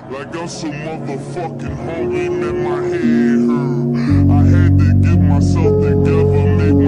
Like I'm so motherfucking hungry, man, my head hurt. I had to get myself together, make my